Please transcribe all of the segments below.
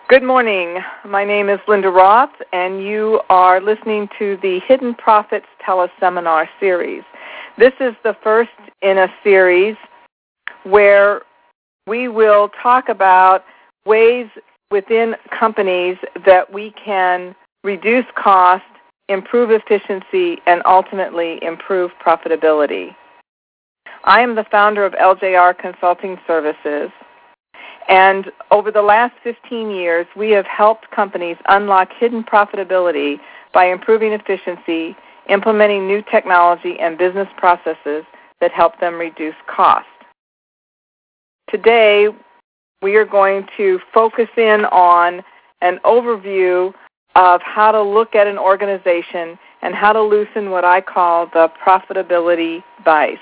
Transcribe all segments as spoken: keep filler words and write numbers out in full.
Good morning. My name is Linda Roth, and you are listening to the Hidden Profits Teleseminar series. This is the first in a series where we will talk about ways within companies that we can reduce cost, improve efficiency, and ultimately improve profitability. I am the founder of L J R Consulting Services. And over the last fifteen years, we have helped companies unlock hidden profitability by improving efficiency, implementing new technology and business processes that help them reduce cost. Today, we are going to focus in on an overview of how to look at an organization and how to loosen what I call the profitability vice.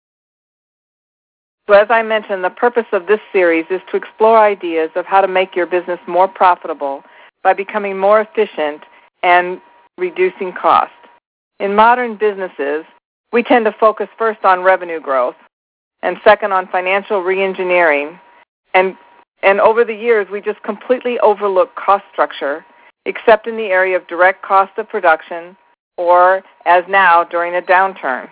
So as I mentioned, the purpose of this series is to explore ideas of how to make your business more profitable by becoming more efficient and reducing cost. In modern businesses, we tend to focus first on revenue growth and second on financial reengineering. And, and over the years, we just completely overlook cost structure, except in the area of direct cost of production or, as now, during a downturn.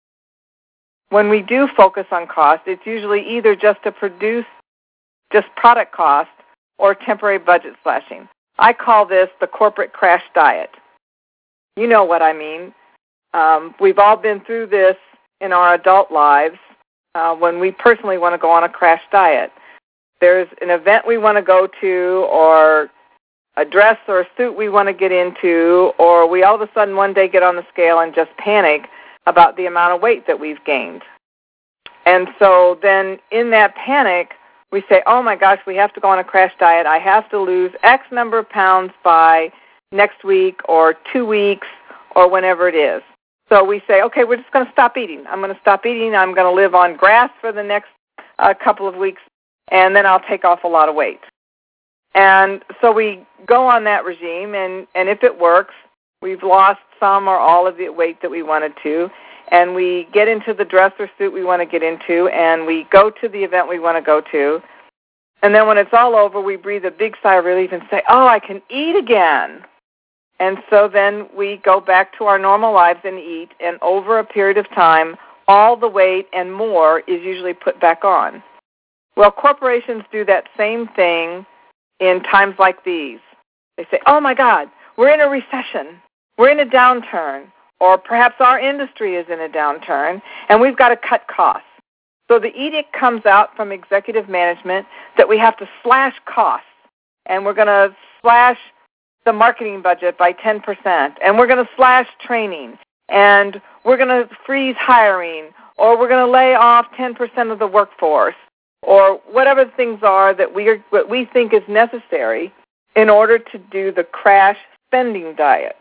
When we do focus on cost, it's usually either just to produce just product cost or temporary budget slashing. I call this the corporate crash diet. You know what I mean. Um, we've all been through this in our adult lives uh, when we personally want to go on a crash diet. There's an event we want to go to, or a dress or a suit we want to get into, or we all of a sudden one day get on the scale and just panic about the amount of weight that we've gained. And so then in that panic, we say, oh my gosh, we have to go on a crash diet. I have to lose X number of pounds by next week or two weeks or whenever it is. So we say, okay, we're just going to stop eating. I'm going to stop eating. I'm going to live on grass for the next uh, couple of weeks, and then I'll take off a lot of weight. And so we go on that regime, and, and if it works, we've lost some or all of the weight that we wanted to, and we get into the dress or suit we want to get into, and we go to the event we want to go to. And then when it's all over, we breathe a big sigh of relief and say, oh, I can eat again. And so then we go back to our normal lives and eat, and over a period of time, all the weight and more is usually put back on. Well, corporations do that same thing in times like these. They say, oh my God, we're in a recession. We're in a downturn, or perhaps our industry is in a downturn, and we've got to cut costs. So the edict comes out from executive management that we have to slash costs, and we're going to slash the marketing budget by ten percent, and we're going to slash training, and we're going to freeze hiring, or we're going to lay off ten percent of the workforce, or whatever the things are that we, are, what we think is necessary in order to do the crash spending diet.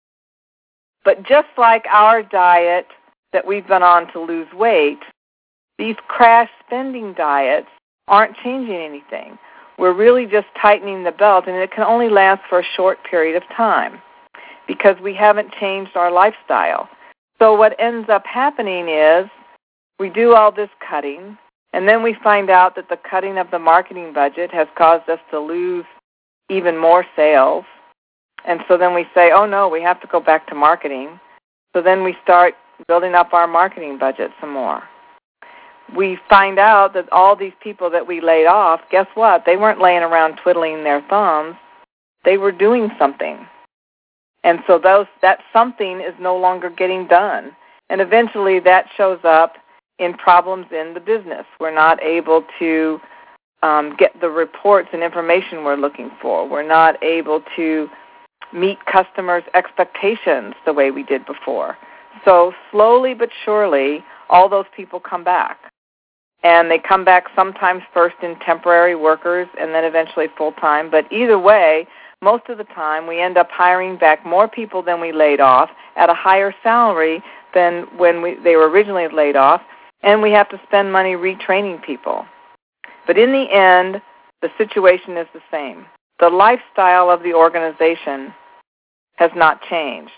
But just like our diet that we've been on to lose weight, these crash spending diets aren't changing anything. We're really just tightening the belt, and it can only last for a short period of time because we haven't changed our lifestyle. So what ends up happening is we do all this cutting, and then we find out that the cutting of the marketing budget has caused us to lose even more sales. And so then we say, oh, no, we have to go back to marketing. So then we start building up our marketing budget some more. We find out that all these people that we laid off, guess what? They weren't laying around twiddling their thumbs. They were doing something. And so those that something is no longer getting done. And eventually that shows up in problems in the business. We're not able to um, get the reports and information we're looking for. We're not able to meet customers' expectations the way we did before. So slowly but surely, all those people come back. And they come back sometimes first in temporary workers and then eventually full-time. But either way, most of the time we end up hiring back more people than we laid off at a higher salary than when we, they were originally laid off, and we have to spend money retraining people. But in the end, the situation is the same. The lifestyle of the organization has not changed.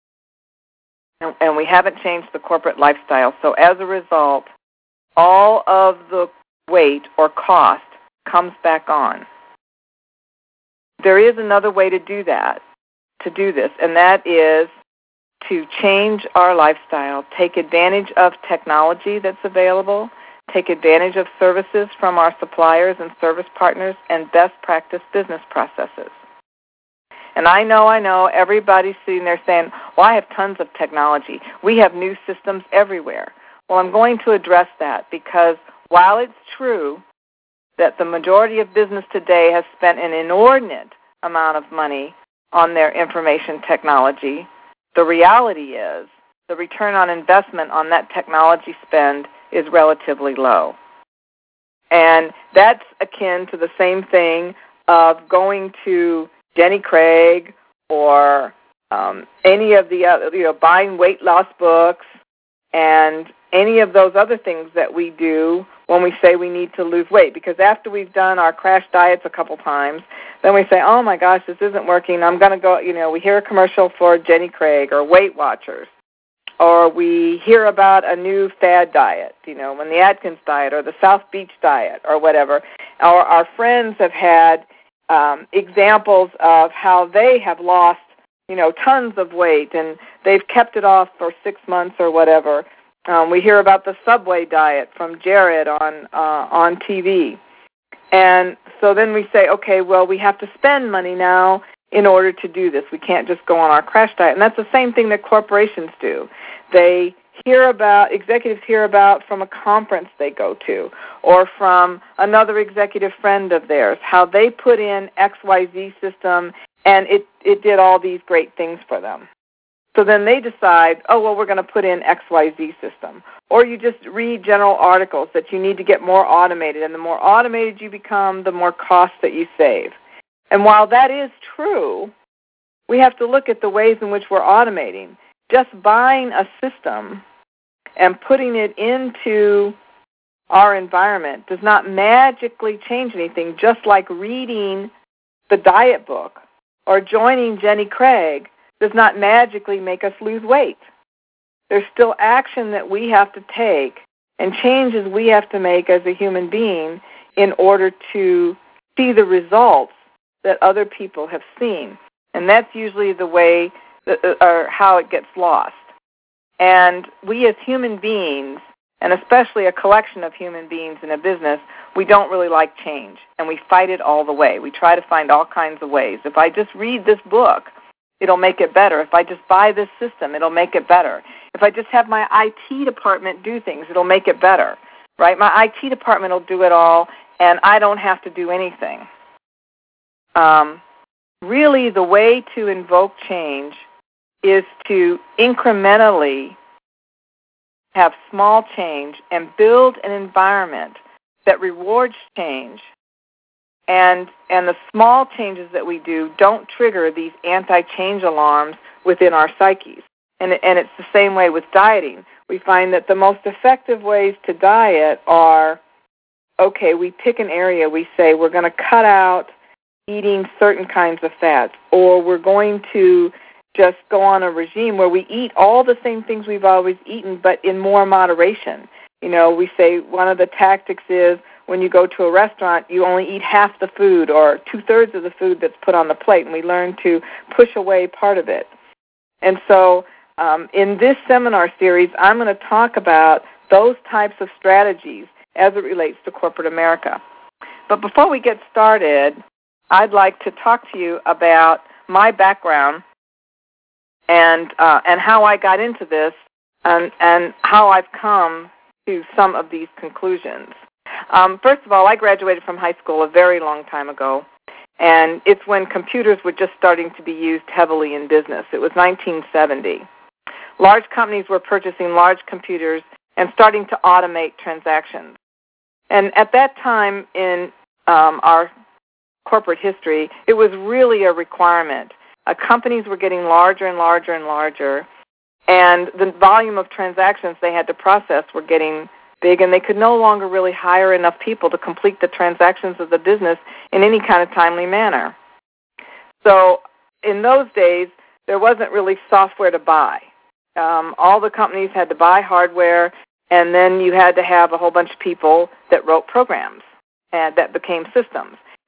And we haven't changed the corporate lifestyle. So as a result, all of the weight or cost comes back on. there is another way to do that, to do this, and that is to change our lifestyle, take advantage of technology that's available, take advantage of services from our suppliers and service partners, and best practice business processes. And I know, I know, everybody's sitting there saying, well, I have tons of technology. We have new systems everywhere. Well, I'm going to address that because while it's true that the majority of business today has spent an inordinate amount of money on their information technology, the reality is the return on investment on that technology spend is relatively low. And that's akin to the same thing of going to Jenny Craig or um, any of the other, you know, buying weight loss books and any of those other things that we do when we say we need to lose weight. Because after we've done our crash diets a couple times, then we say, oh my gosh, this isn't working. I'm going to go, you know, we hear a commercial for Jenny Craig or Weight Watchers. Or we hear about a new fad diet, you know, when the Atkins diet or the South Beach diet or whatever. Or our friends have had um, examples of how they have lost, you know, tons of weight and they've kept it off for six months or whatever. Um, we hear about the Subway diet from Jared on uh, on T V. And so then we say, okay, well, we have to spend money now in order to do this. We can't just go on our crash diet. And that's the same thing that corporations do. They hear about, executives hear about from a conference they go to or from another executive friend of theirs, how they put in X Y Z system and it, it did all these great things for them. So then they decide, oh, well, we're going to put in X Y Z system. Or you just read general articles that you need to get more automated, and the more automated you become, the more cost that you save. And while that is true, we have to look at the ways in which we're automating. Just buying a system and putting it into our environment does not magically change anything, just like reading the diet book or joining Jenny Craig does not magically make us lose weight. There's still action that we have to take and changes we have to make as a human being in order to see the results that other people have seen. And that's usually the way that, or how it gets lost. And we as human beings, and especially a collection of human beings in a business, we don't really like change, and we fight it all the way. We try to find all kinds of ways. If I just read this book, it'll make it better. If I just buy this system, it'll make it better. If I just have my I T department do things, it'll make it better, right? My I T department will do it all, and I don't have to do anything. Um, really, the way to invoke change is to incrementally have small change and build an environment that rewards change. And and the small changes that we do don't trigger these anti-change alarms within our psyches. And, and it's the same way with dieting. We find that the most effective ways to diet are, okay, we pick an area, we say we're going to cut out eating certain kinds of fats, or we're going to just go on a regime where we eat all the same things we've always eaten, but in more moderation. You know, we say one of the tactics is when you go to a restaurant, you only eat half the food or two-thirds of the food that's put on the plate, and we learn to push away part of it. And so um, in this seminar series, I'm going to talk about those types of strategies as it relates to corporate America. But before we get started, I'd like to talk to you about my background and uh, and how I got into this and, and how I've come to some of these conclusions. Um, first of all, I graduated from high school a very long time ago, and it's when computers were just starting to be used heavily in business. It was nineteen seventy. Large companies were purchasing large computers and starting to automate transactions. And at that time in um, our corporate history, it was really a requirement. Uh, companies were getting larger and larger and larger, and the volume of transactions they had to process were getting big, and they could no longer really hire enough people to complete the transactions of the business in any kind of timely manner. So in those days, there wasn't really software to buy. Um, all the companies had to buy hardware, and then you had to have a whole bunch of people that wrote programs and that became systems.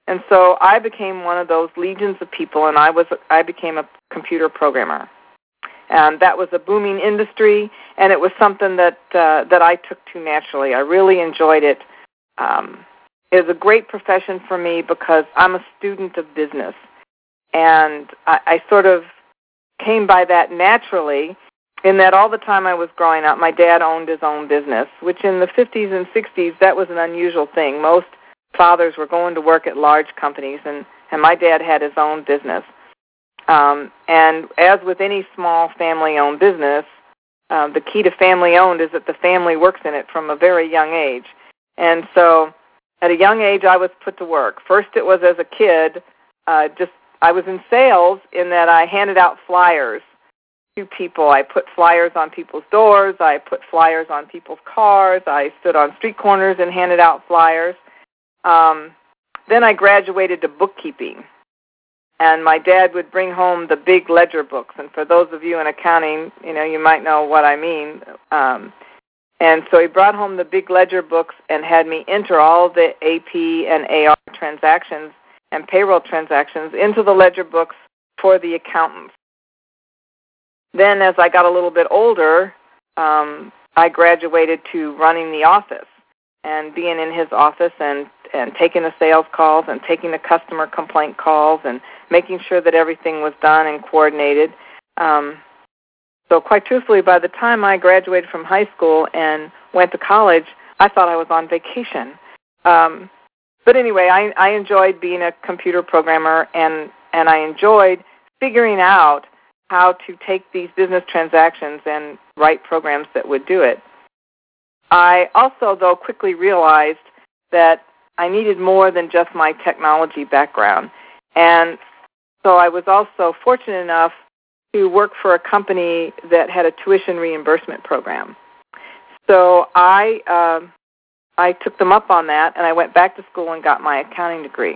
And so I became one of those legions of people, and I was I became a computer programmer. And that was a booming industry, and it was something that uh, that I took to naturally. I really enjoyed it. Um, it was a great profession for me because I'm a student of business, and I, I sort of came by that naturally. In that all the time I was growing up, my dad owned his own business, which in the fifties and sixties, that was an unusual thing. Most fathers were going to work at large companies, and, and my dad had his own business. Um, and as with any small family-owned business, um, the key to family-owned is that the family works in it from a very young age. And so at a young age, I was put to work. First it was as a kid, uh, just I was in sales in that I handed out flyers to people. I put flyers on people's doors. I put flyers on people's cars. I stood on street corners and handed out flyers. Um, then I graduated to bookkeeping, and my dad would bring home the big ledger books. And for those of you in accounting, you know, you might know what I mean. Um, and so he brought home the big ledger books and had me enter all the A P and A R transactions and payroll transactions into the ledger books for the accountants. Then as I got a little bit older, um, I graduated to running the office and being in his office and, and taking the sales calls and taking the customer complaint calls and making sure that everything was done and coordinated. Um, so quite truthfully, by the time I graduated from high school and went to college, I thought I was on vacation. Um, but anyway, I, I enjoyed being a computer programmer, and, and I enjoyed figuring out how to take these business transactions and write programs that would do it. I also, though, quickly realized that I needed more than just my technology background. And so I was also fortunate enough to work for a company that had a tuition reimbursement program. So I, uh, I took them up on that, and I went back to school and got my accounting degree.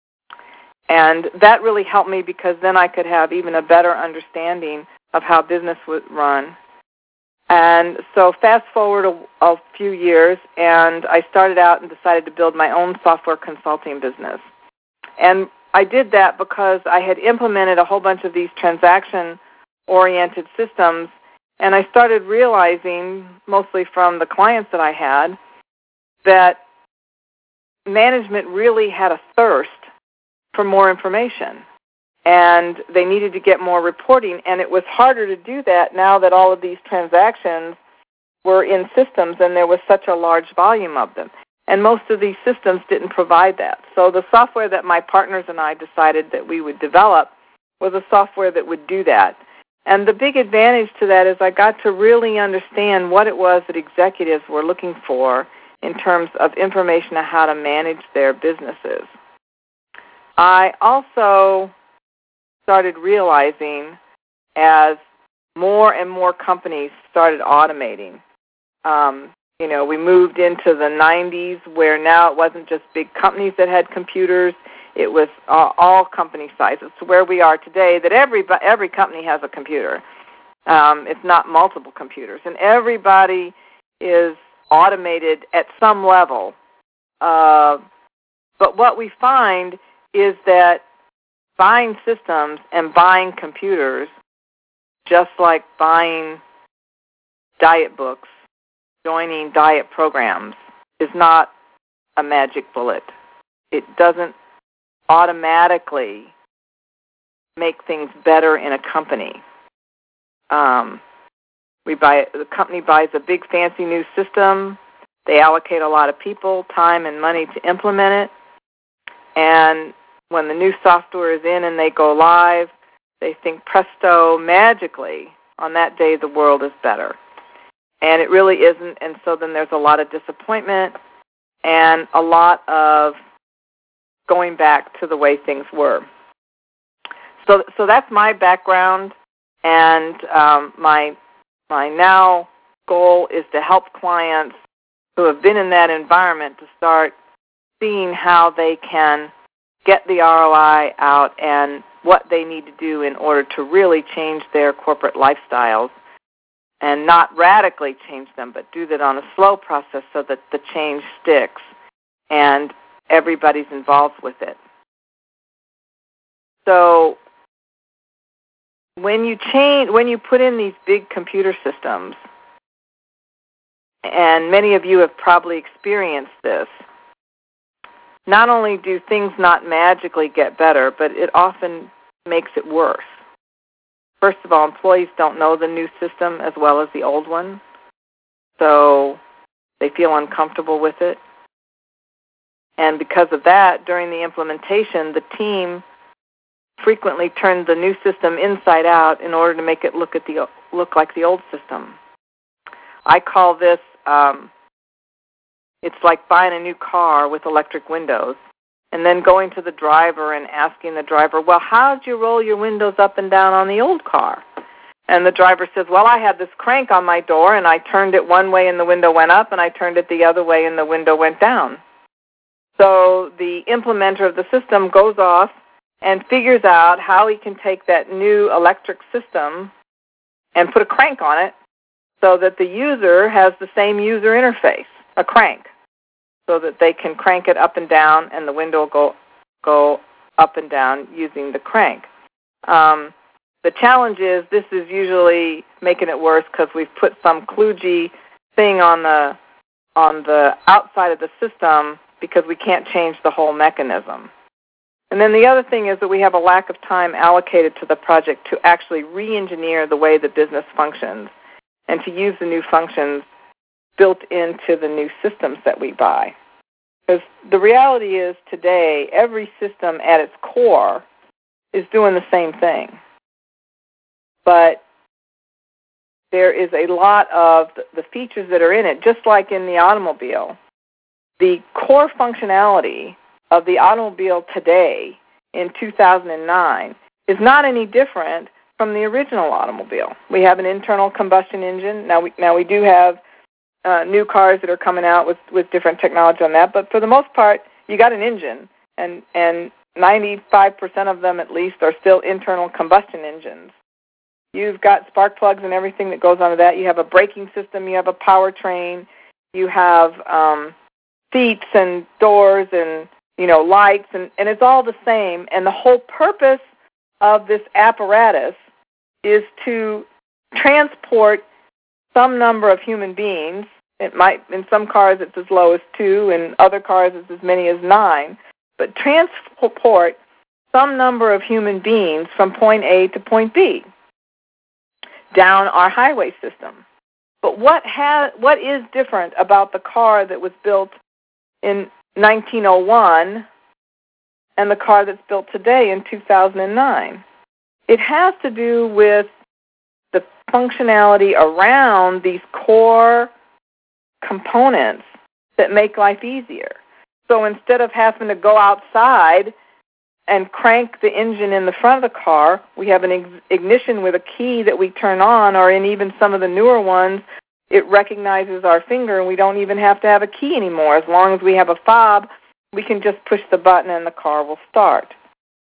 And that really helped me because then I could have even a better understanding of how business would run. And so fast forward a, a few years, and I started out and decided to build my own software consulting business. And I did that because I had implemented a whole bunch of these transaction-oriented systems, and I started realizing, mostly from the clients that I had, that management really had a thirst for more information, and they needed to get more reporting, and it was harder to do that now that all of these transactions were in systems and there was such a large volume of them. And most of these systems didn't provide that. So the software that my partners and I decided that we would develop was a software that would do that. And the big advantage to that is I got to really understand what it was that executives were looking for in terms of information on how to manage their businesses. I also started realizing as more and more companies started automating. Um, you know, we moved into the nineties where now it wasn't just big companies that had computers. It was uh, all company sizes to where we are today that every, every company has a computer. Um, it's not multiple computers. And everybody is automated at some level. Uh, but what we find is that buying systems and buying computers, just like buying diet books, joining diet programs, is not a magic bullet. It doesn't automatically make things better in a company. Um, we buy the company buys a big fancy new system. They allocate a lot of people, time, and money to implement it. And when the new software is in and they go live, they think presto, magically, on that day the world is better. And it really isn't, and so then there's a lot of disappointment and a lot of going back to the way things were. So so that's my background, and um, my, my now goal is to help clients who have been in that environment to start seeing how they can get the R O I out and what they need to do in order to really change their corporate lifestyles, and not radically change them, but do that on a slow process so that the change sticks and everybody's involved with it. so when you change, when you put in these big computer systems, and many of you have probably experienced this, not only do things not magically get better, but it often makes it worse. First of all, employees don't know the new system as well as the old one, so they feel uncomfortable with it. And because of that, during the implementation, the team frequently turned the new system inside out in order to make it look at the look like the old system. I call this, um, it's like buying a new car with electric windows and then going to the driver and asking the driver, well, how did you roll your windows up and down on the old car? And the driver says, well, I had this crank on my door, and I turned it one way and the window went up, and I turned it the other way and the window went down. So the implementer of the system goes off and figures out how he can take that new electric system and put a crank on it so that the user has the same user interface, a crank, so that they can crank it up and down and the window will go, go up and down using the crank. Um, the challenge is this is usually making it worse because we've put some kludgy thing on the, on the outside of the system because we can't change the whole mechanism. And then the other thing is that we have a lack of time allocated to the project to actually re-engineer the way the business functions and to use the new functions built into the new systems that we buy. Because the reality is today, every system at its core is doing the same thing. But there is a lot of the features that are in it, just like in the automobile. The core functionality of the automobile today in two thousand nine is not any different from the original automobile. We have an internal combustion engine. Now we, now we do have uh, new cars that are coming out with, with different technology on that, but for the most part, you got an engine, and, and ninety-five percent of them at least are still internal combustion engines. You've got spark plugs and everything that goes onto that. You have a braking system. You have a powertrain. You have um, seats and doors and, you know, lights, and, and it's all the same. And the whole purpose of this apparatus is to transport some number of human beings. It might, in some cars it's as low as two, in other cars it's as many as nine, but transport some number of human beings from point A to point B down our highway system. But what has, what is different about the car that was built in nineteen oh one and the car that's built today in two thousand nine? It has to do with the functionality around these core components that make life easier. So instead of having to go outside and crank the engine in the front of the car, we have an ignition with a key that we turn on, or in even some of the newer ones, it recognizes our finger and we don't even have to have a key anymore. As long as we have a fob, we can just push the button and the car will start.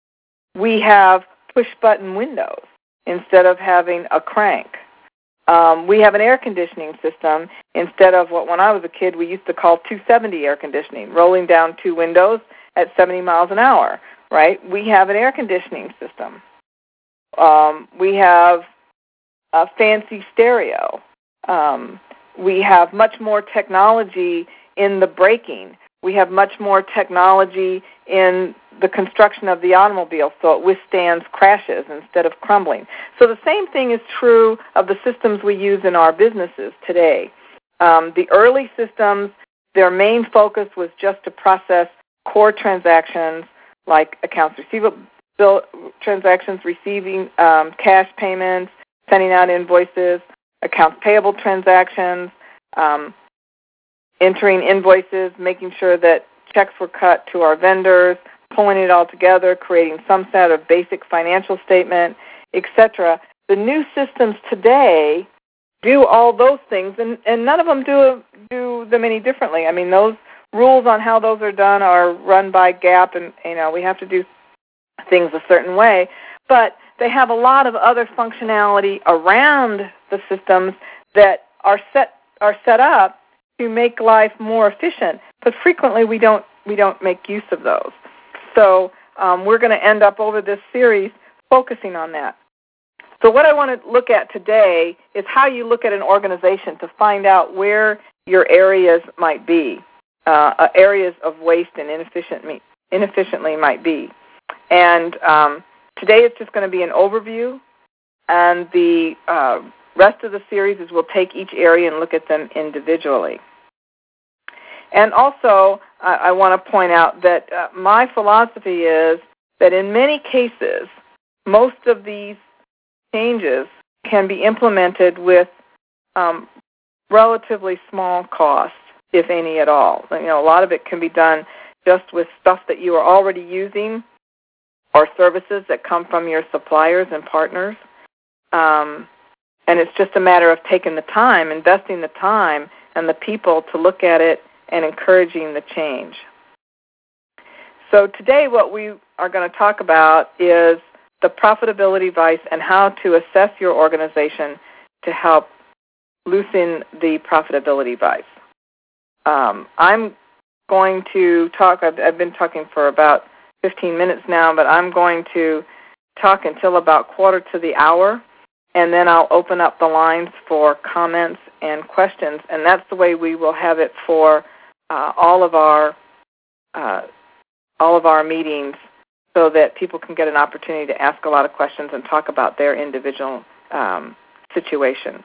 We have push-button windows instead of having a crank. Um, we have an air conditioning system instead of what, when I was a kid, we used to call two seventy air conditioning, rolling down two windows at seventy miles an hour, right? We have an air conditioning system. Um, we have a fancy stereo. Um, we have much more technology in the braking. We have much more technology in the construction of the automobile so it withstands crashes instead of crumbling. So the same thing is true of the systems we use in our businesses today. Um, the early systems, their main focus was just to process core transactions like accounts receivable transactions, receiving um, cash payments, sending out invoices, accounts payable transactions, um, entering invoices, making sure that checks were cut to our vendors, pulling it all together, creating some sort of basic financial statement, et cetera. The new systems today do all those things, and, and none of them do do them any differently. I mean, those rules on how those are done are run by GAAP, and you know we have to do things a certain way. But they have a lot of other functionality around the systems that are set are set up to make life more efficient. But frequently we don't we don't make use of those. So um, we're going to end up over this series focusing on that. So what I want to look at today is how you look at an organization to find out where your areas might be, uh, areas of waste and inefficient, inefficiently might be. And um, today it's just going to be an overview, and the uh, rest of the series is we'll take each area and look at them individually. And also, uh, I want to point out that uh, my philosophy is that in many cases, most of these changes can be implemented with um, relatively small costs, if any at all. You know, a lot of it can be done just with stuff that you are already using or services that come from your suppliers and partners. Um, and it's just a matter of taking the time, investing the time and the people to look at it and encouraging the change. So today what we are going to talk about is the profitability vice and how to assess your organization to help loosen the profitability vice. Um, I'm going to talk, I've, I've been talking for about fifteen minutes now, but I'm going to talk until about quarter to the hour, and then I'll open up the lines for comments and questions, and that's the way we will have it for uh, all of our uh, all of our meetings, so that people can get an opportunity to ask a lot of questions and talk about their individual um, situation.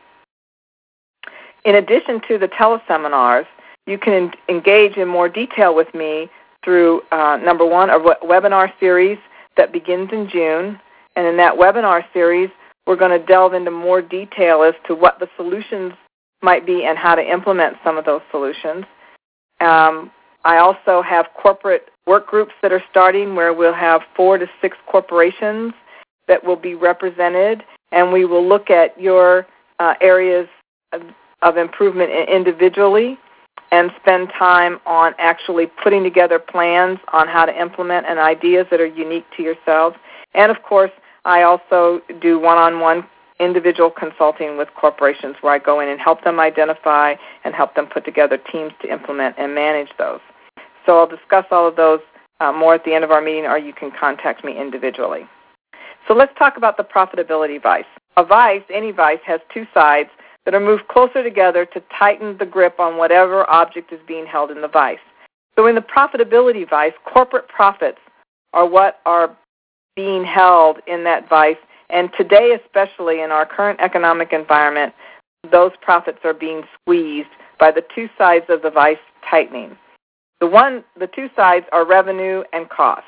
In addition to the teleseminars, you can en- engage in more detail with me through, uh, number one, a w- webinar series that begins in June. And in that webinar series, we're going to delve into more detail as to what the solutions might be and how to implement some of those solutions. Um, I also have corporate work groups that are starting where we'll have four to six corporations that will be represented, and we will look at your uh, areas of, of improvement individually and spend time on actually putting together plans on how to implement and ideas that are unique to yourselves. And, of course, I also do one-on-one individual consulting with corporations where I go in and help them identify and help them put together teams to implement and manage those. So I'll discuss all of those uh, more at the end of our meeting, or you can contact me individually. So let's talk about the profitability vice. A vice, any vice, has two sides that are moved closer together to tighten the grip on whatever object is being held in the vice. So in the profitability vice, corporate profits are what are being held in that vice, and today, especially in our current economic environment, those profits are being squeezed by the two sides of the vice tightening. The one, the two sides are revenue and cost.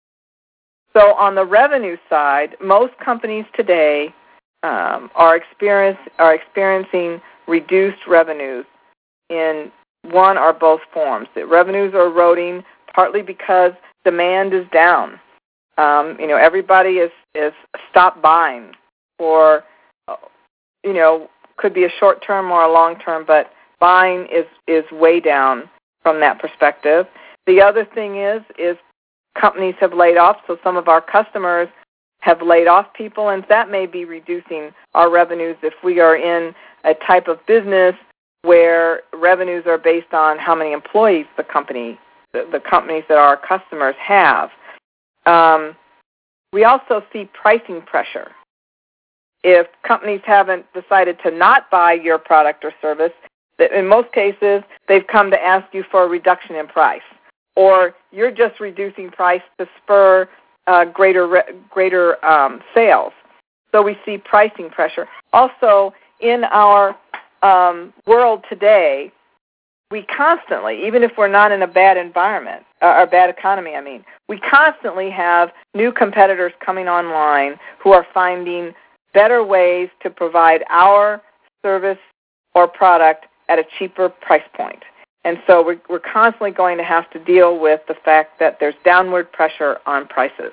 So on the revenue side, most companies today um, are, experience, are experiencing reduced revenues in one or both forms. The revenues are eroding partly because demand is down. Um, you know, everybody is, is stopped buying for, you know, could be a short term or a long term, but buying is, is way down from that perspective. The other thing is, is companies have laid off, so some of our customers have laid off people, and that may be reducing our revenues if we are in a type of business where revenues are based on how many employees the company, the, the companies that our customers have. Um, we also see pricing pressure. If companies haven't decided to not buy your product or service, that in most cases they've come to ask you for a reduction in price, or you're just reducing price to spur uh, greater re- greater um, sales. So we see pricing pressure. Also, in our um, world today, we constantly, even if we're not in a bad environment, uh, or bad economy, I mean, we constantly have new competitors coming online who are finding better ways to provide our service or product at a cheaper price point. And so we're, we're constantly going to have to deal with the fact that there's downward pressure on prices.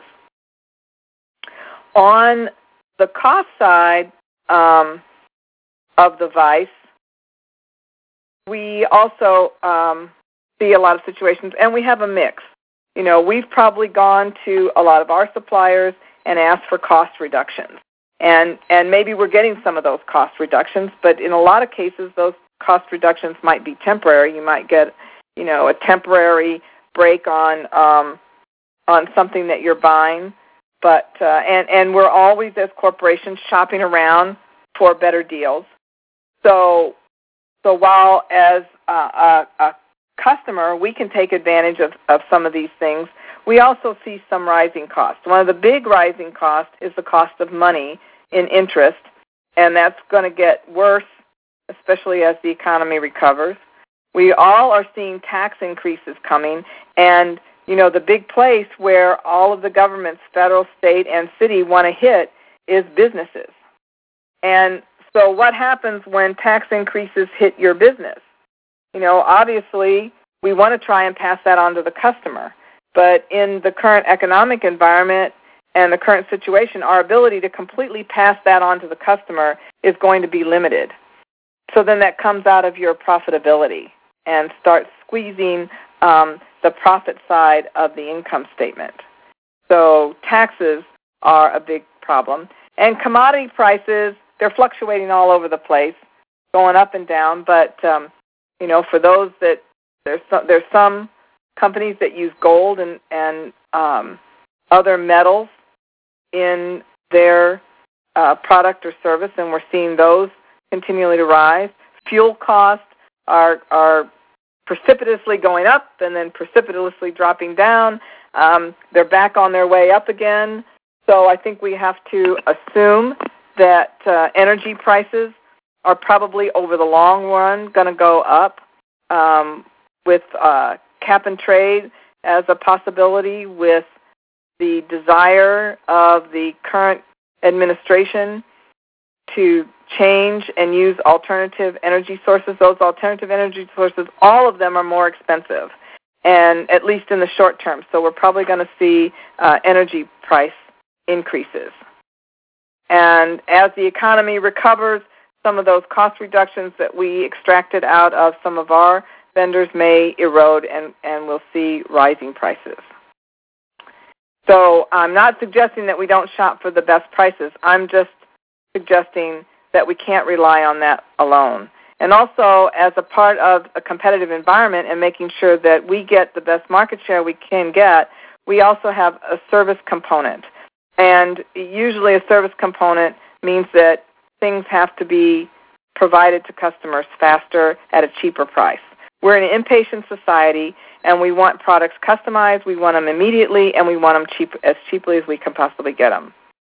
On the cost side um, of the vice, we also um, see a lot of situations, and we have a mix. You know, we've probably gone to a lot of our suppliers and asked for cost reductions. And, and maybe we're getting some of those cost reductions, but in a lot of cases, those cost reductions might be temporary. You might get, you know, a temporary break on um, on something that you're buying, but uh, and and we're always as corporations shopping around for better deals. So so while as a, a, a customer we can take advantage of, of some of these things, we also see some rising costs. One of the big rising costs is the cost of money in interest, and that's going to get worse, especially as the economy recovers. We all are seeing tax increases coming, and you know the big place where all of the governments, federal, state, and city, want to hit is businesses. And so what happens when tax increases hit your business? You know, obviously we want to try and pass that on to the customer, but in the current economic environment and the current situation, our ability to completely pass that on to the customer is going to be limited. So then that comes out of your profitability and starts squeezing um, the profit side of the income statement. So taxes are a big problem. And commodity prices, they're fluctuating all over the place, going up and down. But, um, you know, for those that, there's some, there's some companies that use gold and, and um, other metals in their uh, product or service, and we're seeing those continually to rise. Fuel costs are are precipitously going up and then precipitously dropping down. Um, they're back on their way up again. So I think we have to assume that uh, energy prices are probably over the long run going to go up, um, with uh, cap and trade as a possibility, with the desire of the current administration to change and use alternative energy sources. Those alternative energy sources, all of them are more expensive, and at least in the short term. So we're probably going to see uh, energy price increases. And as the economy recovers, some of those cost reductions that we extracted out of some of our vendors may erode, and, and we'll see rising prices. So I'm not suggesting that we don't shop for the best prices. I'm just suggesting that we can't rely on that alone. And also, as a part of a competitive environment and making sure that we get the best market share we can get, we also have a service component. And usually a service component means that things have to be provided to customers faster at a cheaper price. We're an impatient society, and we want products customized, we want them immediately, and we want them cheap, as cheaply as we can possibly get them.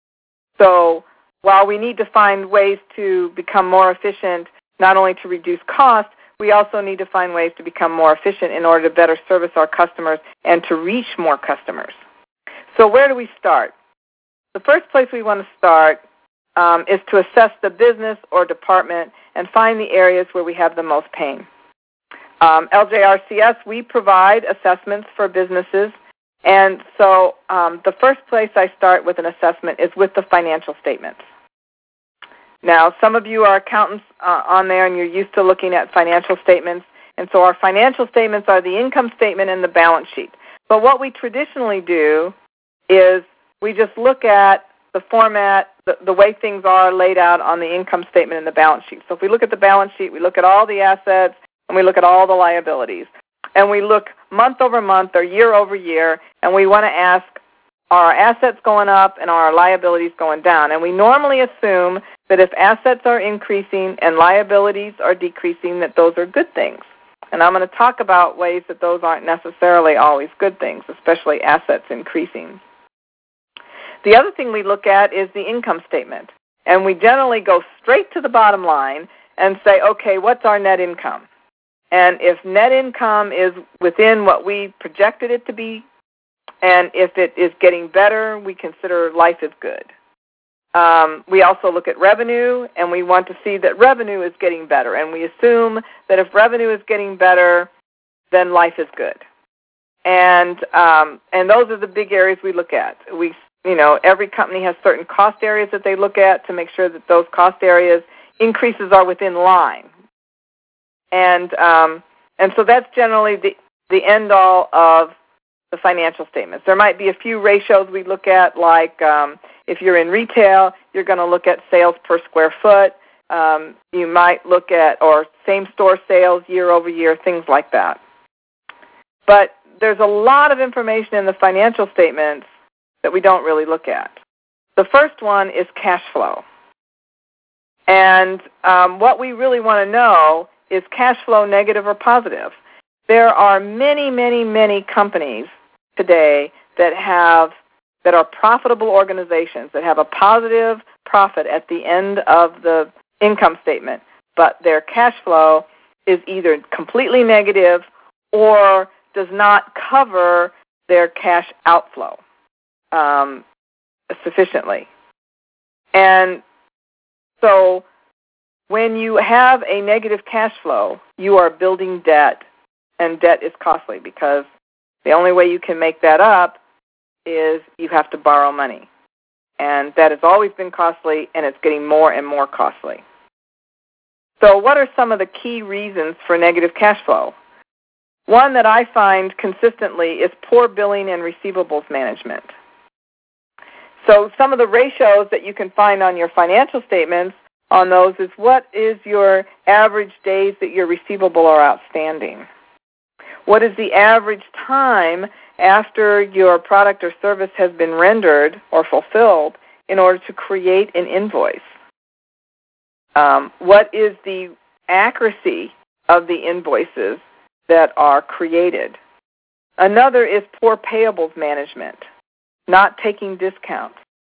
So while we need to find ways to become more efficient, not only to reduce cost, we also need to find ways to become more efficient in order to better service our customers and to reach more customers. So where do we start? The first place we want to start um, is to assess the business or department and find the areas where we have the most pain. Um, L J R C S, we provide assessments for businesses, and so um, the first place I start with an assessment is with the financial statements. Now, some of you are accountants uh, on there, and you're used to looking at financial statements, and so our financial statements are the income statement and the balance sheet. But what we traditionally do is we just look at the format, the, the way things are laid out on the income statement and the balance sheet. So if we look at the balance sheet, we look at all the assets, and we look at all the liabilities. And we look month over month or year over year, and we want to ask, are our assets going up and are our liabilities going down? And we normally assume that if assets are increasing and liabilities are decreasing, that those are good things. And I'm going to talk about ways that those aren't necessarily always good things, especially assets increasing. The other thing we look at is the income statement. And we generally go straight to the bottom line and say, okay, what's our net income? And if net income is within what we projected it to be, and if it is getting better, we consider life is good. Um, we also look at revenue, and we want to see that revenue is getting better. And we assume that if revenue is getting better, then life is good. And um, and those are the big areas we look at. We, you know, every company has certain cost areas that they look at to make sure that those cost areas increases are within line. And um, and so that's generally the, the end-all of the financial statements. There might be a few ratios we look at, like um, if you're in retail, you're going to look at sales per square foot. Um, you might look at, or same-store sales year over year, things like that. But there's a lot of information in the financial statements that we don't really look at. The first one is cash flow. And um, what we really want to know is cash flow negative or positive. There are many, many, many companies today that have that are profitable organizations that have a positive profit at the end of the income statement, but their cash flow is either completely negative or does not cover their cash outflow um, sufficiently. And so when you have a negative cash flow, you are building debt, and debt is costly because the only way you can make that up is you have to borrow money. And that has always been costly, and it's getting more and more costly. So what are some of the key reasons for negative cash flow? One that I find consistently is poor billing and receivables management. So some of the ratios that you can find on your financial statements on those is what is your average days that your receivable are outstanding? What is the average time after your product or service has been rendered or fulfilled in order to create an invoice? Um, what is the accuracy of the invoices that are created? Another is poor payables management, not taking discounts.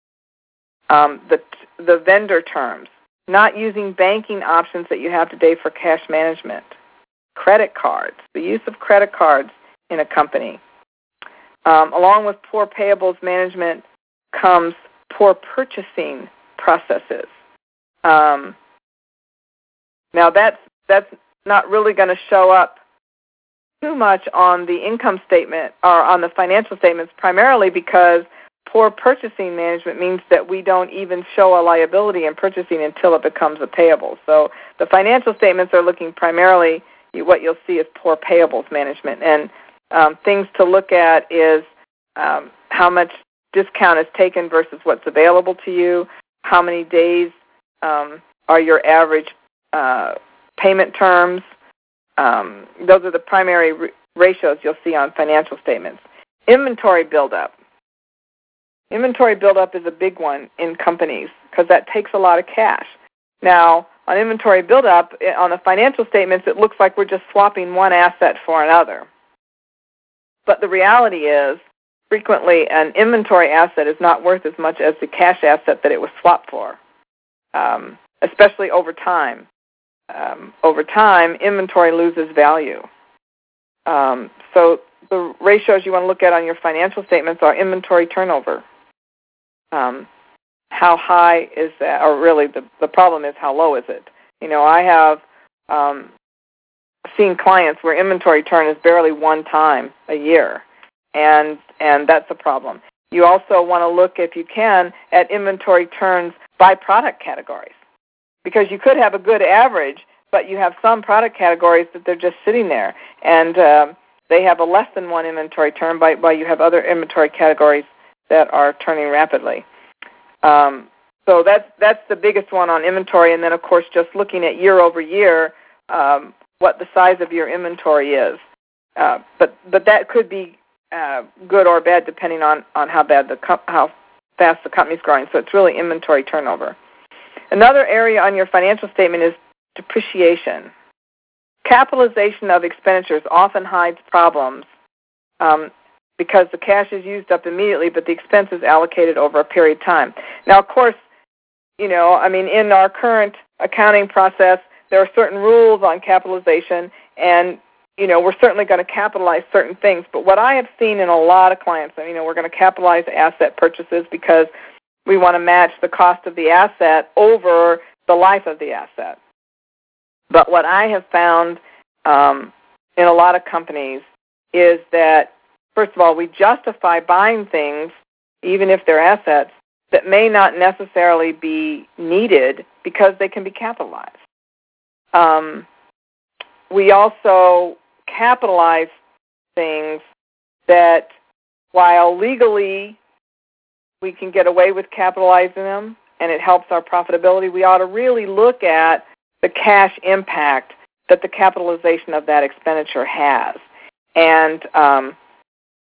Um, the, the vendor terms, not using banking options that you have today for cash management. Credit cards, the use of credit cards in a company. Um, along with poor payables management comes poor purchasing processes. Um, now that's that's not really going to show up too much on the income statement or on the financial statements, primarily because poor purchasing management means that we don't even show a liability in purchasing until it becomes a payable. So the financial statements are looking primarily, what you'll see is poor payables management. And um, things to look at is um, how much discount is taken versus what's available to you, how many days um, are your average uh, payment terms. Um, those are the primary r- ratios you'll see on financial statements. Inventory buildup. Inventory buildup is a big one in companies because that takes a lot of cash. Now, on inventory buildup, on the financial statements, it looks like we're just swapping one asset for another. But the reality is, frequently, an inventory asset is not worth as much as the cash asset that it was swapped for, um, especially over time. Um, over time, inventory loses value. Um, so the ratios you want to look at on your financial statements are inventory turnover. Um, how high is that? Or really, the, the problem is how low is it? You know, I have um, seen clients where inventory turn is barely one time a year, and and that's a problem. You also want to look, if you can, at inventory turns by product categories, because you could have a good average, but you have some product categories that they're just sitting there, and uh, they have a less than one inventory turn, by, while you have other inventory categories that are turning rapidly. Um, so that's that's the biggest one on inventory, and then of course just looking at year over year um, what the size of your inventory is. Uh, but but that could be uh, good or bad depending on, on how bad the com- how fast the company's growing. So it's really inventory turnover. Another area on your financial statement is depreciation. Capitalization of expenditures often hides problems. Um, because the cash is used up immediately, but the expense is allocated over a period of time. Now, of course, you know, I mean, in our current accounting process, there are certain rules on capitalization, and, you know, we're certainly going to capitalize certain things. But what I have seen in a lot of clients, you know, we're going to capitalize asset purchases because we want to match the cost of the asset over the life of the asset. But what I have found um, in a lot of companies is that, first of all, we justify buying things, even if they're assets, that may not necessarily be needed because they can be capitalized. Um, we also capitalize things that, while legally we can get away with capitalizing them and it helps our profitability, we ought to really look at the cash impact that the capitalization of that expenditure has. And um,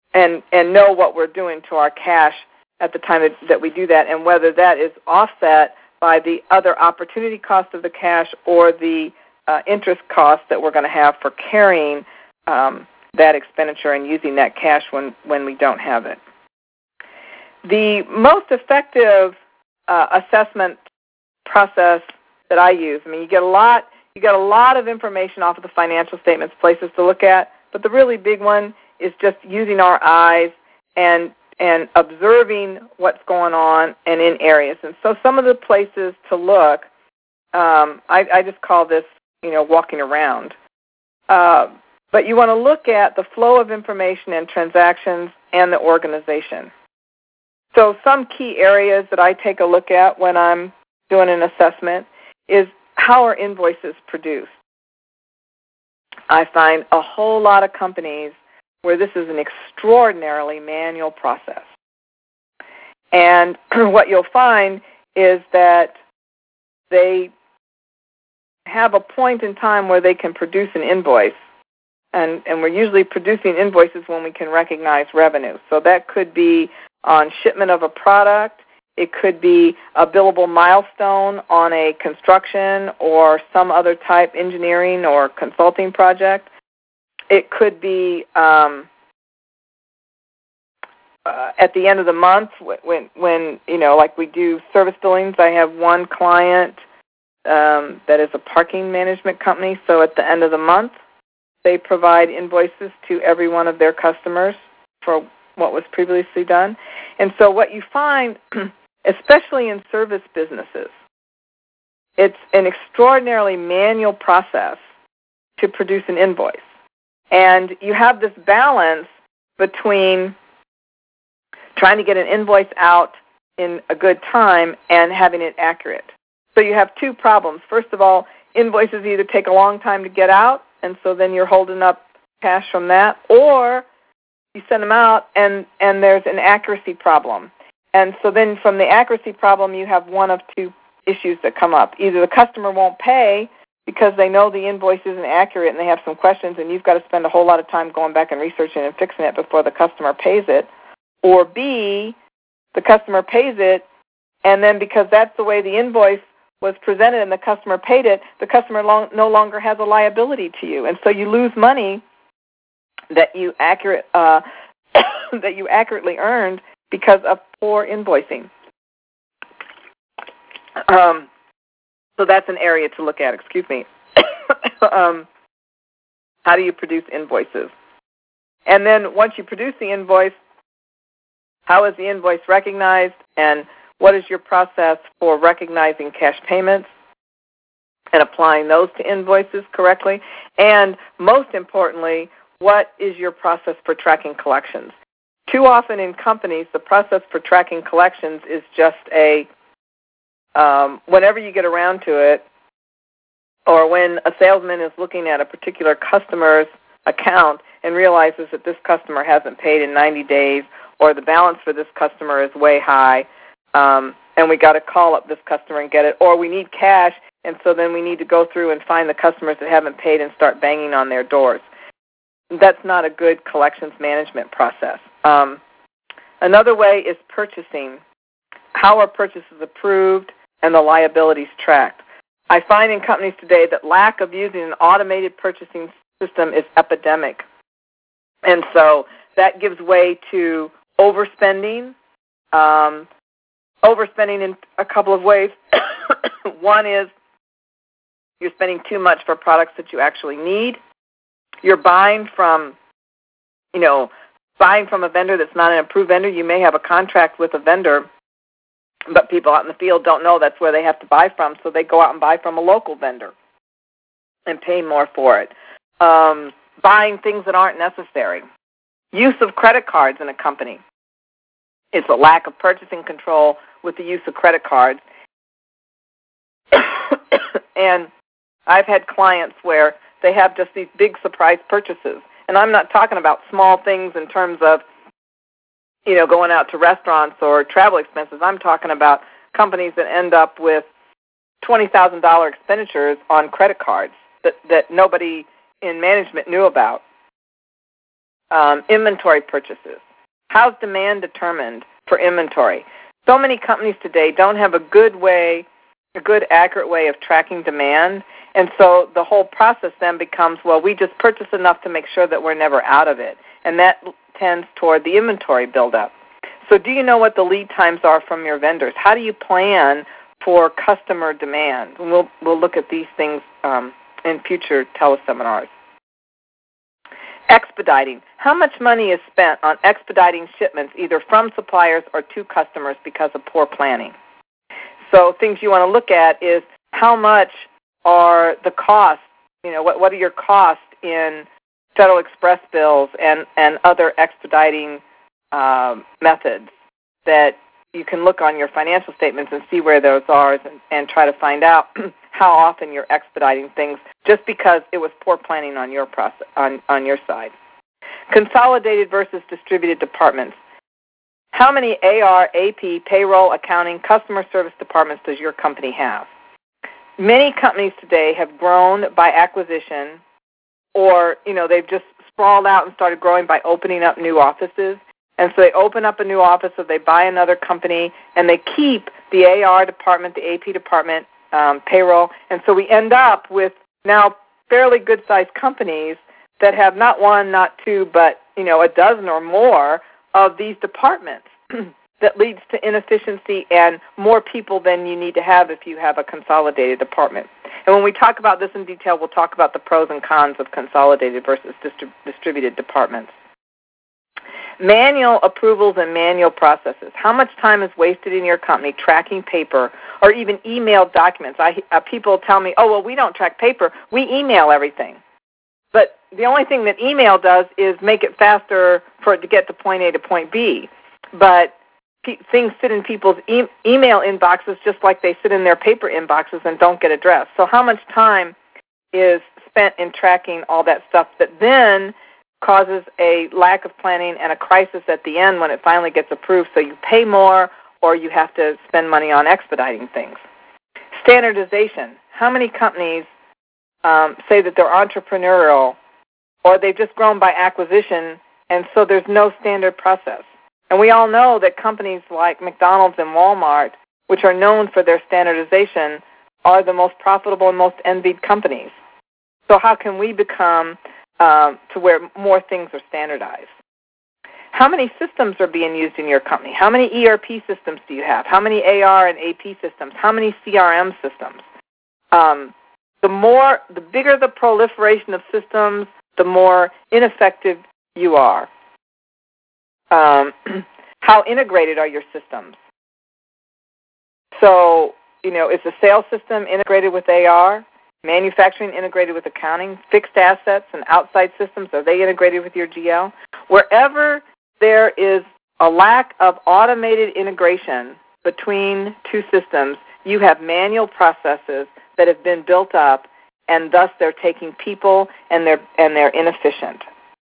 and and know what we're doing to our cash at the time that, that we do that, and whether that is offset by the other opportunity cost of the cash or the uh, interest cost that we're going to have for carrying um, that expenditure and using that cash when, when we don't have it. The most effective uh, assessment process that I use, I mean, you get a lot, you get a lot of information off of the financial statements, places to look at, but the really big one is just using our eyes and and observing what's going on and in areas. And so some of the places to look, um, I, I just call this, you know, walking around. Uh, but you want to look at the flow of information and transactions and the organization. So some key areas that I take a look at when I'm doing an assessment is how are invoices produced. I find a whole lot of companies where this is an extraordinarily manual process. And what you'll find is that they have a point in time where they can produce an invoice, and, and we're usually producing invoices when we can recognize revenue. So that could be on shipment of a product, it could be a billable milestone on a construction or some other type engineering or consulting project. It could be um, uh, at the end of the month when, when, you know, like we do service billings. I have one client um, that is a parking management company, so at the end of the month, they provide invoices to every one of their customers for what was previously done. And so what you find, especially in service businesses, it's an extraordinarily manual process to produce an invoice. And you have this balance between trying to get an invoice out in a good time and having it accurate. So you have two problems. First of all, invoices either take a long time to get out, and so then you're holding up cash from that, or you send them out and, and there's an accuracy problem. And so then from the accuracy problem, you have one of two issues that come up. Either the customer won't pay because they know the invoice isn't accurate and they have some questions, and you've got to spend a whole lot of time going back and researching and fixing it before the customer pays it. Or B, the customer pays it, and then because that's the way the invoice was presented and the customer paid it, the customer long, no longer has a liability to you. And so you lose money that you accurate uh, that you accurately earned because of poor invoicing. Um, so that's an area to look at. Excuse me. um, how do you produce invoices? And then once you produce the invoice, how is the invoice recognized, and what is your process for recognizing cash payments and applying those to invoices correctly? And most importantly, what is your process for tracking collections? Too often in companies, the process for tracking collections is just a, um, whenever you get around to it, or when a salesman is looking at a particular customer's account and realizes that this customer hasn't paid in ninety days, or the balance for this customer is way high, um, and we got to call up this customer and get it, or we need cash, and so then we need to go through and find the customers that haven't paid and start banging on their doors. That's not a good collections management process. Um, another way is purchasing. How are purchases approved and the liabilities tracked? I find in companies today that lack of using an automated purchasing system is epidemic. And so that gives way to overspending, um, overspending in a couple of ways. One is you're spending too much for products that you actually need. You're buying from, you know, buying from a vendor that's not an approved vendor. You may have a contract with a vendor, but people out in the field don't know that's where they have to buy from, so they go out and buy from a local vendor and pay more for it. Um, buying things that aren't necessary. Use of credit cards in a company. It's a lack of purchasing control with the use of credit cards. And I've had clients where they have just these big surprise purchases. And I'm not talking about small things in terms of, you know, going out to restaurants or travel expenses. I'm talking about companies that end up with twenty thousand dollars expenditures on credit cards that, that nobody in management knew about. Um, inventory purchases. How's demand determined for inventory? So many companies today don't have a good way, a good accurate way of tracking demand, and so the whole process then becomes, well, we just purchase enough to make sure that we're never out of it, and that tends toward the inventory buildup. So do you know what the lead times are from your vendors? How do you plan for customer demand? And we'll, we'll look at these things um, in future teleseminars. Expediting. How much money is spent on expediting shipments either from suppliers or to customers because of poor planning? So things you want to look at is how much are the costs, you know, what, what are your costs in Federal Express bills and, and other expediting um, methods that you can look on your financial statements and see where those are and, and try to find out how often you're expediting things just because it was poor planning on your process, on, on your side. Consolidated versus distributed departments. How many A R, A P, payroll, accounting, customer service departments does your company have? Many companies today have grown by acquisition, or you know they've just sprawled out and started growing by opening up new offices. And so they open up a new office or they buy another company and they keep the A R department, the A P department, um, payroll. And so we end up with now fairly good-sized companies that have not one, not two, but you know a dozen or more of these departments that leads to inefficiency and more people than you need to have if you have a consolidated department. And when we talk about this in detail, we'll talk about the pros and cons of consolidated versus distri- distributed departments. Manual approvals and manual processes. How much time is wasted in your company tracking paper or even emailed documents? I, uh, people tell me, oh, well, we don't track paper. We email everything. But the only thing that email does is make it faster for it to get to point A to point B. But pe- things sit in people's e- email inboxes just like they sit in their paper inboxes and don't get addressed. So how much time is spent in tracking all that stuff that then causes a lack of planning and a crisis at the end when it finally gets approved, so you pay more or you have to spend money on expediting things. Standardization. How many companies um, say that they're entrepreneurial or they've just grown by acquisition and so there's no standard process? And we all know that companies like McDonald's and Walmart, which are known for their standardization, are the most profitable and most envied companies. So how can we become Um, to where more things are standardized? How many systems are being used in your company? How many E R P systems do you have? How many A R and A P systems? How many C R M systems? Um, the more, the bigger the proliferation of systems, the more ineffective you are. Um, how integrated are your systems? So, you know, is the sales system integrated with A R? Manufacturing integrated with accounting, fixed assets and outside systems, are they integrated with your G L? Wherever there is a lack of automated integration between two systems, you have manual processes that have been built up, and thus they're taking people and they're and they're inefficient.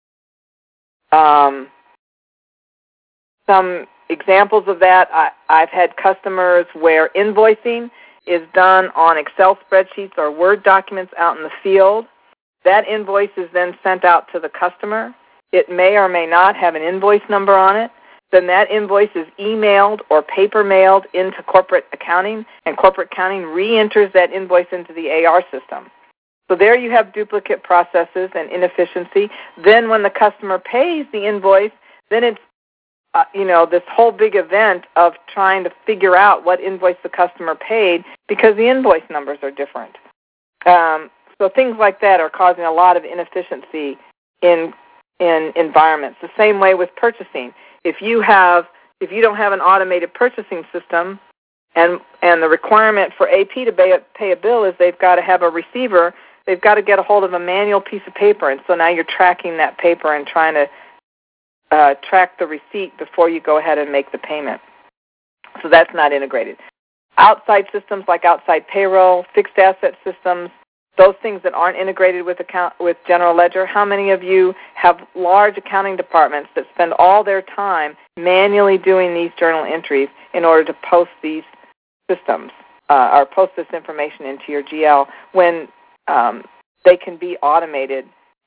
Um, some examples of that, I, I've had customers where invoicing is done on Excel spreadsheets or Word documents out in the field. That invoice is then sent out to the customer. It may or may not have an invoice number on it. Then that invoice is emailed or paper mailed into corporate accounting, and corporate accounting re-enters that invoice into the A R system. So there you have duplicate processes and inefficiency. Then when the customer pays the invoice, then it's Uh, you know, this whole big event of trying to figure out what invoice the customer paid because the invoice numbers are different. Um, so things like that are causing a lot of inefficiency in in environments. The same way with purchasing. If you have, if you don't have an automated purchasing system, and and the requirement for A P to pay a, pay a bill is they've got to have a receiver, they've got to get a hold of a manual piece of paper, and so now you're tracking that paper and trying to uh, track the receipt before you go ahead and make the payment. So that's not integrated. Outside systems like outside payroll, fixed asset systems, those things that aren't integrated with account with General Ledger. How many of you have large accounting departments that spend all their time manually doing these journal entries in order to post these systems uh, or post this information into your G L when um, they can be automated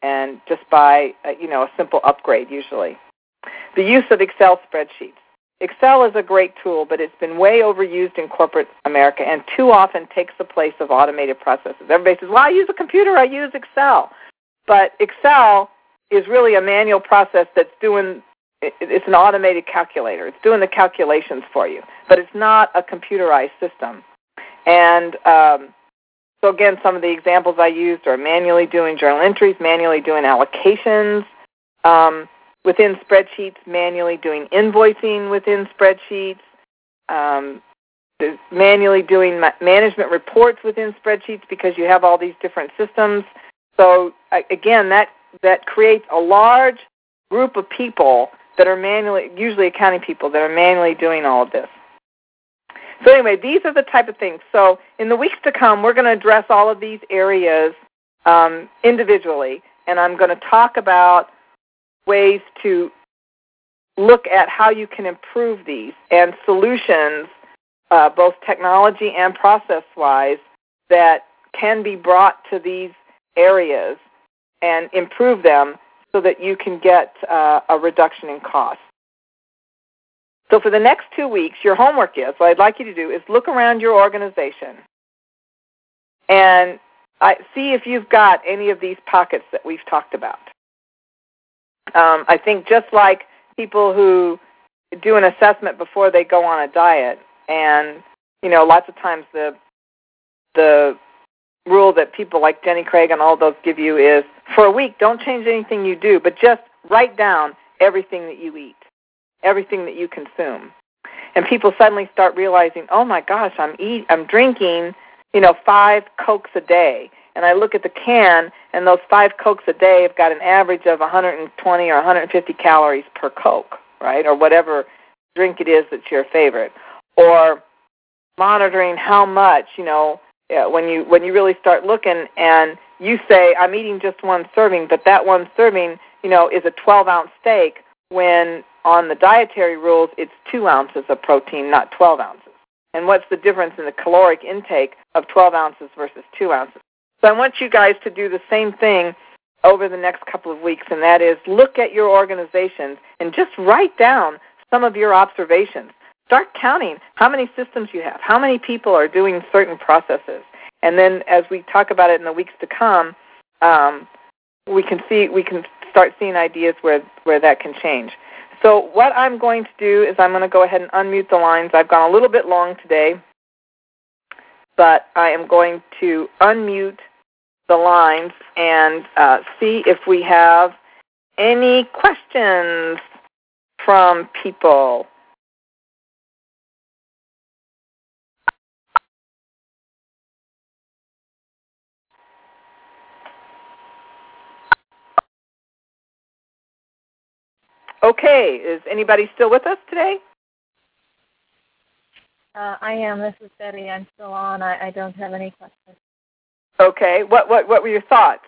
and just by, uh, you know, a simple upgrade usually. The use of Excel spreadsheets. Excel is a great tool, but it's been way overused in corporate America and too often takes the place of automated processes. Everybody says, well, I use a computer, I use Excel. But Excel is really a manual process that's doing, it's an automated calculator. It's doing the calculations for you, but it's not a computerized system. And um, so again, some of the examples I used are manually doing journal entries, manually doing allocations, um, within spreadsheets, manually doing invoicing within spreadsheets, um, manually doing ma- management reports within spreadsheets because you have all these different systems. So again, that, that creates a large group of people that are manually, usually accounting people, that are manually doing all of this. So anyway, these are the type of things. So in the weeks to come, we're going to address all of these areas um, individually, and I'm going to talk about ways to look at how you can improve these and solutions, uh, both technology and process-wise, that can be brought to these areas and improve them so that you can get uh, a reduction in cost. So for the next two weeks, your homework is, what I'd like you to do is look around your organization and I, see if you've got any of these pockets that we've talked about. Um, I think just like people who do an assessment before they go on a diet, and you know, lots of times the the rule that people like Jenny Craig and all those give you is, for a week, don't change anything you do, but just write down everything that you eat, everything that you consume. And people suddenly start realizing, oh my gosh, I'm eat, I'm drinking, you know, five Cokes a day. And I look at the can, and those five Cokes a day have got an average of one hundred twenty or one hundred fifty calories per Coke, right, or whatever drink it is that's your favorite. Or monitoring how much, you know, when you when you really start looking and you say, I'm eating just one serving, but that one serving, you know, is a twelve-ounce steak, when on the dietary rules it's two ounces of protein, not twelve ounces. And what's the difference in the caloric intake of twelve ounces versus two ounces? So I want you guys to do the same thing over the next couple of weeks, and that is look at your organizations and just write down some of your observations. Start counting how many systems you have, how many people are doing certain processes. And then as we talk about it in the weeks to come, um, we can see we can start seeing ideas where, where that can change. So what I'm going to do is I'm going to go ahead and unmute the lines. I've gone a little bit long today, but I am going to unmute the lines and uh, see if we have any questions from people. Okay, is anybody still with us today? Uh, I am. This is Betty. I'm still on. I, I don't have any questions. Okay. What what what were your thoughts?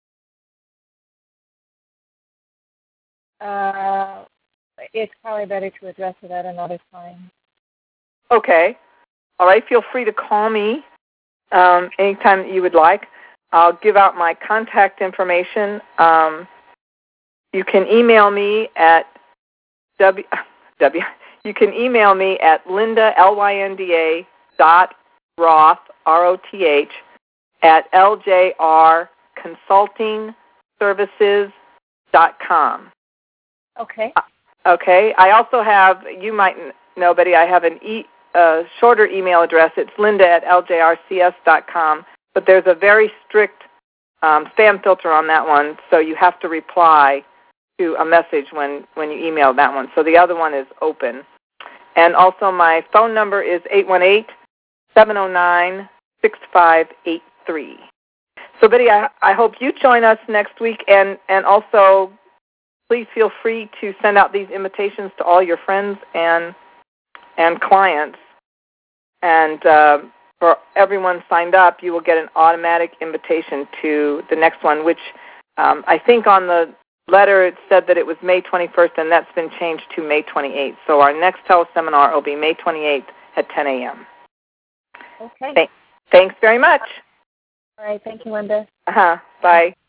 Uh, it's probably better to address it at another time. Okay. All right. Feel free to call me um, anytime that you would like. I'll give out my contact information. Um, you can email me at w w. You can email me at Linda L Y N D A dot Roth R O T H at L J R Consulting Services dot com. Okay. Okay. I also have, you might know, Betty, I have an e, uh, shorter email address. It's Linda at L J R C S dot com, but there's a very strict um, spam filter on that one, so you have to reply to a message when, when you email that one. So the other one is open. And also my phone number is eight one eight, seven oh nine, six five eight three. So, Betty, I, I hope you join us next week, and, and also please feel free to send out these invitations to all your friends and and clients. And uh, for everyone signed up, you will get an automatic invitation to the next one, which um, I think on the letter it said that it was May twenty-first, and that's been changed to May twenty-eighth. So our next teleseminar will be May twenty-eighth at ten a.m. Okay. Th- thanks very much. All right. Thank you, Linda. Uh-huh. Bye.